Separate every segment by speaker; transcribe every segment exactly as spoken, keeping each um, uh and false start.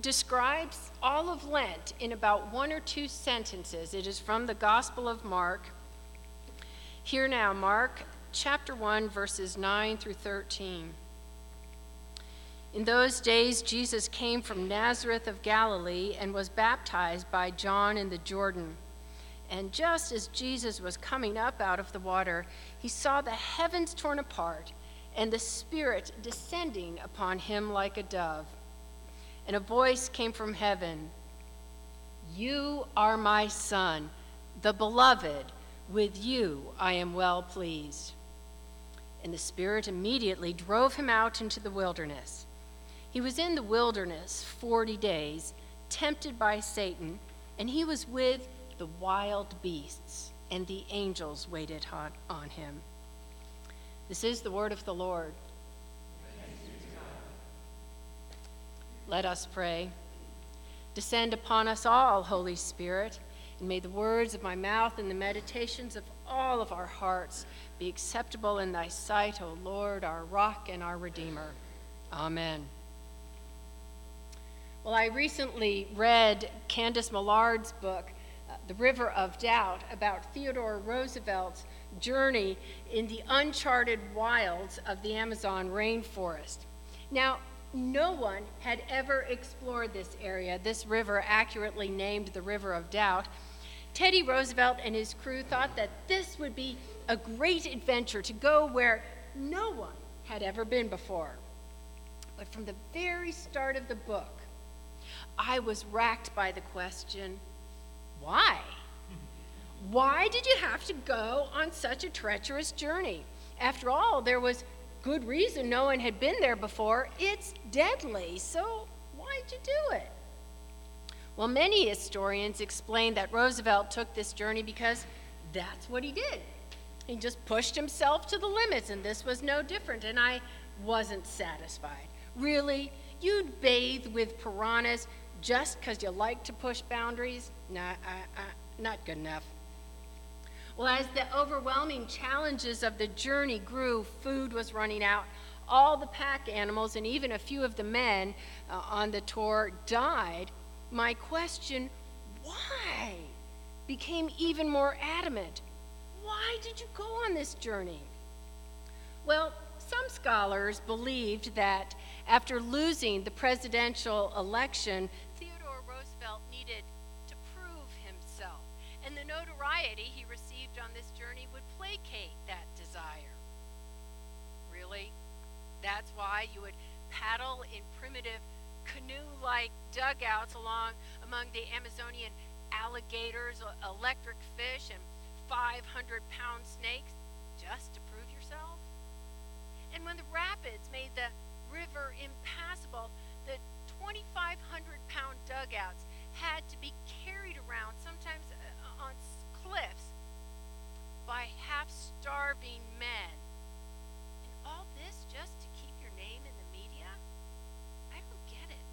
Speaker 1: describes all of Lent in about one or two sentences. It is from the Gospel of Mark. Hear now, Mark chapter one, verses nine through thirteen. In those days, Jesus came from Nazareth of Galilee and was baptized by John in the Jordan. And just as Jesus was coming up out of the water, he saw the heavens torn apart and the Spirit descending upon him like a dove. And a voice came from heaven, "You are my Son, the beloved. With you I am well pleased." And the Spirit immediately drove him out into the wilderness. He was in the wilderness forty days, tempted by Satan, and he was with the wild beasts, and the angels waited on, on him. This is the word of the Lord. Let us pray. Descend upon us all, Holy Spirit, and may the words of my mouth and the meditations of all of our hearts be acceptable in thy sight, O Lord, our rock and our Redeemer. Amen. Well, I recently read Candace Millard's book, uh, The River of Doubt, about Theodore Roosevelt's journey in the uncharted wilds of the Amazon rainforest. Now, no one had ever explored this area, this river accurately named the River of Doubt. Teddy Roosevelt and his crew thought that this would be a great adventure to go where no one had ever been before. But from the very start of the book, I was racked by the question, why? Why did you have to go on such a treacherous journey? After all, there was good reason no one had been there before. It's deadly, so why'd you do it? Well, many historians explain that Roosevelt took this journey because that's what he did. He just pushed himself to the limits, and this was no different, and I wasn't satisfied. Really? You'd bathe with piranhas just because you like to push boundaries? Nah, uh, uh, not good enough. Well, as the overwhelming challenges of the journey grew, food was running out. All the pack animals and even a few of the men uh, on the tour died. My question, why, became even more adamant. Why did you go on this journey? Well, some scholars believed that after losing the presidential election, Theodore Roosevelt needed to prove himself, and the notoriety he received on this journey would placate that desire. Really? That's why you would paddle in primitive canoe-like dugouts along among the Amazonian alligators, electric fish, and five hundred pound snakes just to prove yourself? And when the rapids made the river impassable, the twenty-five hundred pound dugouts had to be carried around, sometimes uh, on cliffs, by half-starving men. And all this just to keep your name in the media? I don't get it.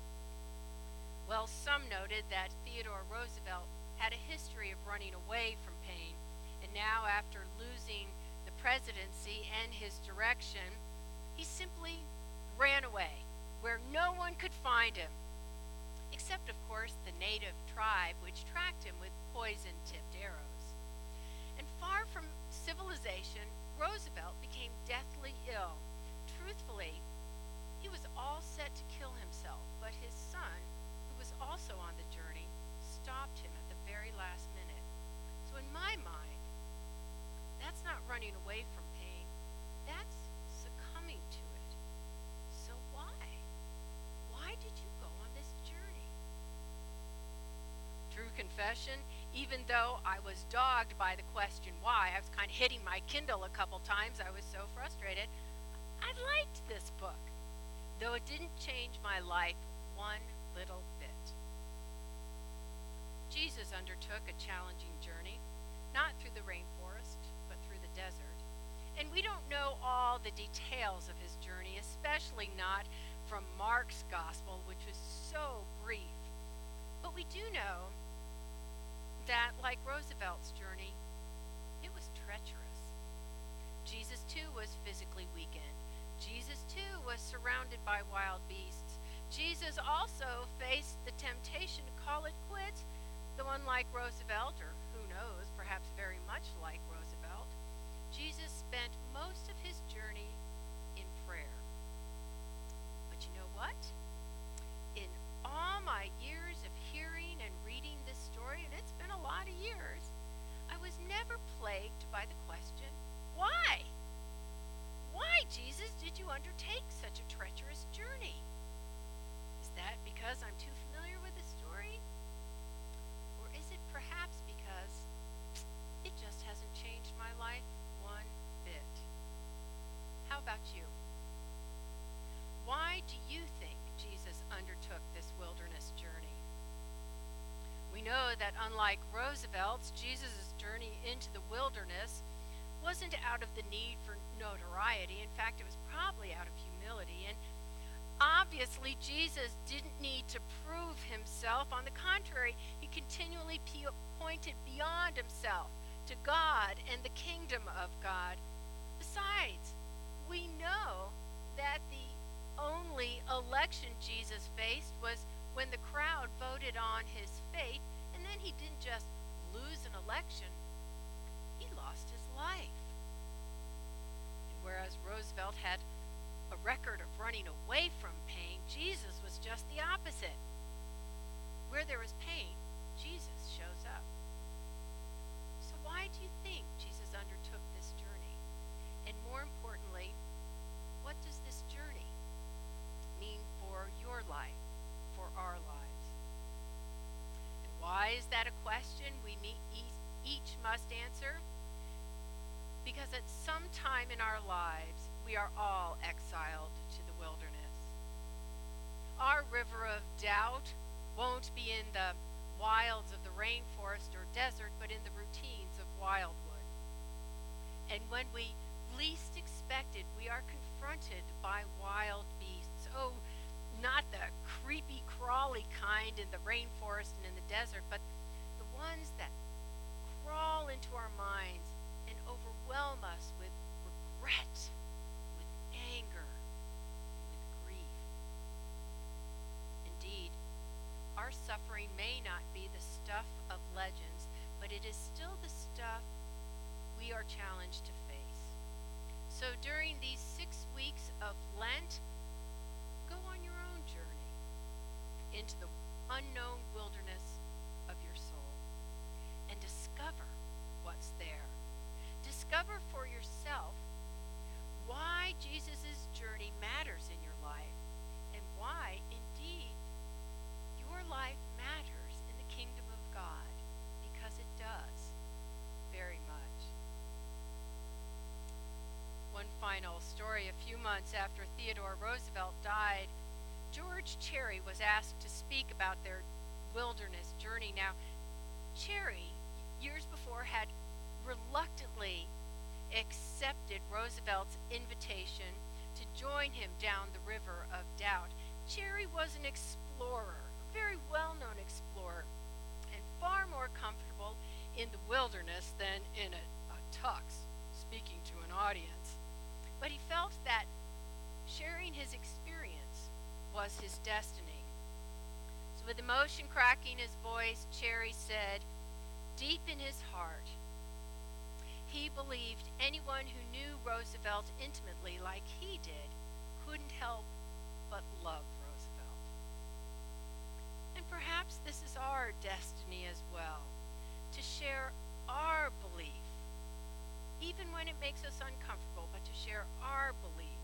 Speaker 1: Well, some noted that Theodore Roosevelt had a history of running away from pain, and now after losing the presidency and his direction, he simply ran away where no one could find him, except, of course, the native tribe which tracked him with poison-tipped arrows. And far from civilization, Roosevelt became deathly ill. Truthfully, he was all set to kill himself, but his son, who was also on the journey, stopped him at the very last minute. So in my mind, that's not running away from pain. That's succumbing to it. So why? Why did you go on this journey? True confession, even though I was dogged by the question why, I was kind of hitting my Kindle a couple times, I was so frustrated, I liked this book, though it didn't change my life one little bit. Jesus undertook a challenging journey, not through the rainforest, but through the desert. And we don't know all the details of his journey, especially not from Mark's gospel, which was so brief. But we do know that, like Roosevelt's journey, it was treacherous. Jesus, too, was physically weakened. Jesus, too, was surrounded by wild beasts. Jesus also faced the temptation to call it quits, though unlike Roosevelt, or who knows, perhaps very much like Roosevelt, Jesus spent most of his journey in prayer. But you know what? In all my years of hearing and reading this story, and it's been a lot of years, I was never plagued by the question, why? Why, Jesus, did you undertake such a treacherous journey? Is that because I'm too familiar with the story? Or is it perhaps because it just hasn't changed my life one bit? How about you? Why do you think Jesus undertook this wilderness journey? We know that unlike Roosevelt's, Jesus' journey into the wilderness wasn't out of the need for notoriety. In fact, it was probably out of humility. And obviously, Jesus didn't need to prove himself. On the contrary, he continually pointed beyond himself to God and the kingdom of God. Besides, we know that the only election Jesus faced was when the crowd voted on his faith, and then he didn't just lose an election, he lost his life. And whereas Roosevelt had a record of running away from pain, Jesus was just the opposite. Where there is pain, Jesus shows up. So why do you think Jesus undertook this journey? And more importantly, what does this journey mean for your life, for our lives? And why is that a question we each must answer? Because at some time in our lives, we are all exiled to the wilderness. Our river of doubt won't be in the wilds of the rainforest or desert, but in the routines of wildwood. And when we least expect it, we are confronted by wild beasts. Oh, not the creepy, crawly kind in the rainforest and in the desert, but the ones that crawl into our minds and overwhelm us with regret, with anger, and with grief. Indeed, our suffering may not be the stuff of legends, but it is still the stuff we are challenged to face. So during these six weeks of Lent, go on your own journey into the unknown wilderness of your soul and discover what's there. Discover for yourself why Jesus' journey matters in your life and why, indeed, your life matters in the kingdom of God, because it does very much. One final story. A few months after Theodore Roosevelt died, George Cherry was asked to speak about their wilderness journey. Now, Cherry, years before, had reluctantly accepted Roosevelt's invitation to join him down the river of doubt. Cherry was an explorer, a very well-known explorer, and far more comfortable in the wilderness than in a, a tux, speaking to an audience. But he felt that sharing his experience was his destiny. So with emotion cracking his voice, Cherry said, deep in his heart, he believed anyone who knew Roosevelt intimately like he did couldn't help but love Roosevelt. And perhaps this is our destiny as well, to share our belief, even when it makes us uncomfortable, but to share our belief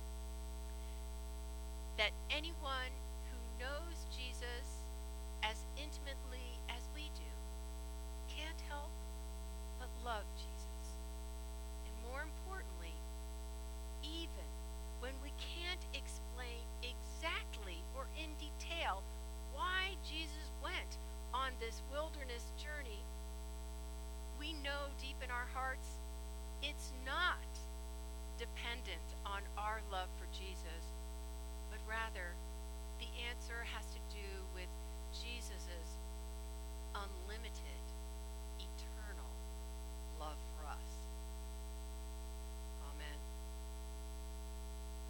Speaker 1: that anyone who knows Jesus as intimately as we do can't help but love Jesus. And more importantly, even when we can't explain exactly or in detail why Jesus went on this wilderness journey, we know deep in our hearts it's not dependent on our love for Jesus, but rather the answer has to do with Jesus' unlimited, eternal love